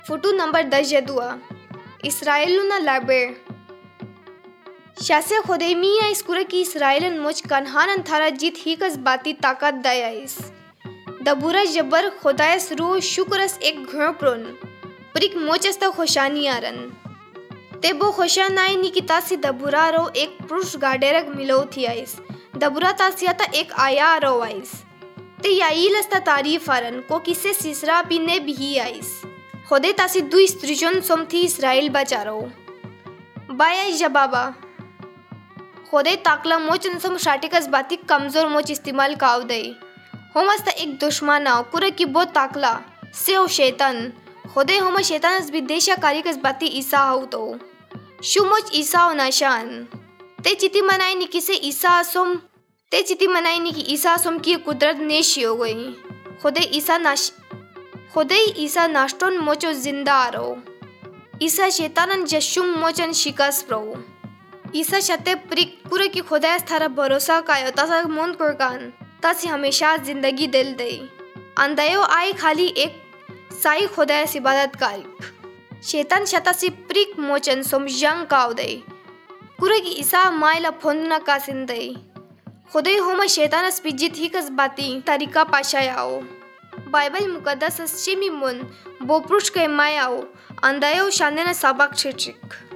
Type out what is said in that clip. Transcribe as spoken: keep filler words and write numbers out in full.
photo number दस जदुआ Israeluna laber Shase Khodemiya iskura ki Israelan much kanhanan thara jit hikas bati takat dayais Dabura jabbar Khodayas ru shukras ek घोपron परिक मोचस्ता खोशानी आरन ते बो खोशानाई निकितासी दबुरा रो एक पुरुष गाडेरक मिलो थी ice दबुरा तासियाता एक आया रो आइस ते याईलस्ता तारीफ आरन को किसे सिसरा पिने भी आइस खोदे तासी दु स्त्रीजन सोमथी इस्राएल बचारो बाया जबाबा खोदे ताकला मोचन सम शाटिकस बाती कमजोर मोच इस्तेमाल काव दे होमस्ता एक दुश्मन आओ कुरे की बो ताकला से ओ शैतान खोदे होमा शैतानस विदेशा कारिकस बाती ईसा हाउ तो शुमोच ईसा ओ नाशान ते चिति मनाई नि किसे ईसा असम ते चिति मनाई नि कि ईसा असम की कुदरत नेशी हो गई खोदे ईसा नाश खोदे ईसा नाश्तोन मोचो जिंदा आरो ईसा शैतानन जशुम मोचन शिकस प्रो ईसा शते प्रिक पूरे की खुदायस थारा भरोसा कायो तासा मोन कुरकान तासी हमेशा जिंदगी दिल दे अंदयो आई खाली एक साई खुदायस इबादत कारिक शैतान शतासी प्रिक मोचन सोम जंग काव दे पूरे की ईसा माइला फोंदना का सिंदे खुदे होमा शैतानस पिजित ही कस बाती तरीका पाशायाओ बाइबल मुकद्दस शिमी मुन बोप्रुश के मायाओ अंदयो शानेना सबक छिचिक